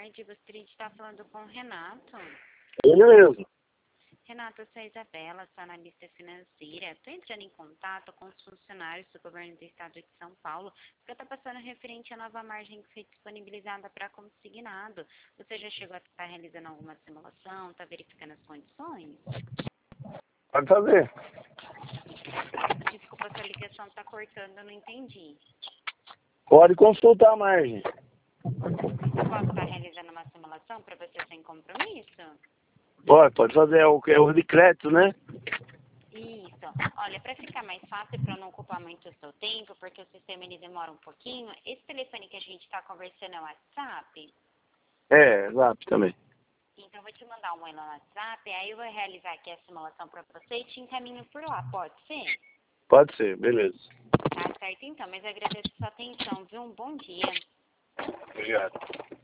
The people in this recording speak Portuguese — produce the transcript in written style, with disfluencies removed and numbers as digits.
tarde. Gostaria de estar falando com o Renato. Ele mesmo. Renato, eu sou a Isabela, sou analista financeira. Estou entrando em contato com os funcionários do governo do estado de São Paulo, porque está passando referente à nova margem que foi disponibilizada para consignado. Você já chegou a estar realizando alguma simulação, está verificando as condições? Pode fazer. Desculpa, sua ligação está cortando, eu não entendi. Pode consultar a margem. Posso estar realizando uma simulação para você sem compromisso? Pode fazer. É o de crédito, né? Isso. Olha, para ficar mais fácil, para não ocupar muito o seu tempo, porque o sistema ele demora um pouquinho, esse telefone que a gente está conversando é o WhatsApp? É, exato, também. Então, eu vou te mandar um oi no WhatsApp, aí eu vou realizar aqui a simulação para você e te encaminho por lá, pode ser? Pode ser, beleza. Tá certo, então, mas eu agradeço a sua atenção, viu? Um bom dia. Obrigado.